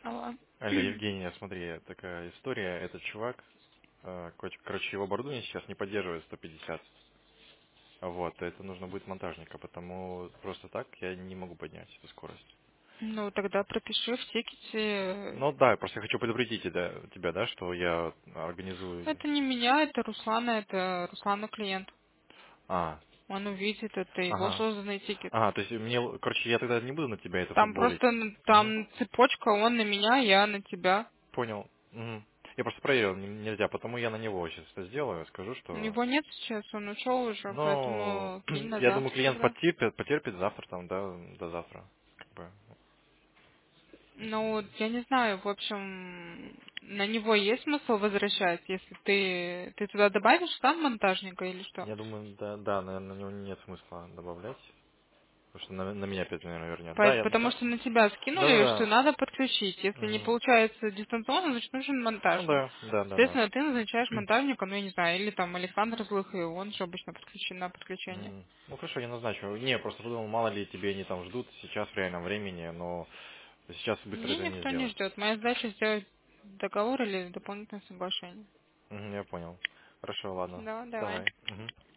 Алло. Алло, Евгения, смотри, такая история. Этот чувак, короче, его бордуни сейчас не поддерживает 150. Вот, это нужно будет монтажника, потому просто так я не могу поднять эту скорость. Ну, тогда пропиши в тикете. Ну да, просто я хочу предупредить тебя, да, что я организую... Это не меня, это Руслана клиент. А, Он увидит, это его ага. созданный тикет. Ага, то есть короче, я тогда не буду на тебя это Там футболить. просто Мгм. там цепочка, он на меня, я на тебя. Понял. Мгм. Я просто проверил, нельзя, потому я на него сейчас это сделаю, скажу, что... Его нет сейчас, он ушел уже, Ну, поэтому кинь на я думаю, завтра клиент тогда. потерпит завтра там, да, до завтра. Как бы. Ну, вот я не знаю, в общем, на него есть смысл возвращать, если ты туда добавишь сам монтажника или что? Я думаю, да, наверное, на него нет смысла добавлять, потому что на меня опять, наверное, вернет. Потому что на тебя скинули, что Да. надо подключить. Если не Мгм. получается дистанционно, значит нужен Ну монтажник. да. Соответственно, ты назначаешь монтажника, ну я не знаю, или там Александр Злых, и он же обычно подключен на подключение. Ну хорошо, я назначу. Не, просто подумал, мало ли тебе они там ждут сейчас в реальном времени, но сейчас быстро Мне это не никто не сделать. ждет. Моя задача сделать договор или дополнительное соглашение. Я понял. Хорошо, ладно. Да, давай. Давай. Мгм.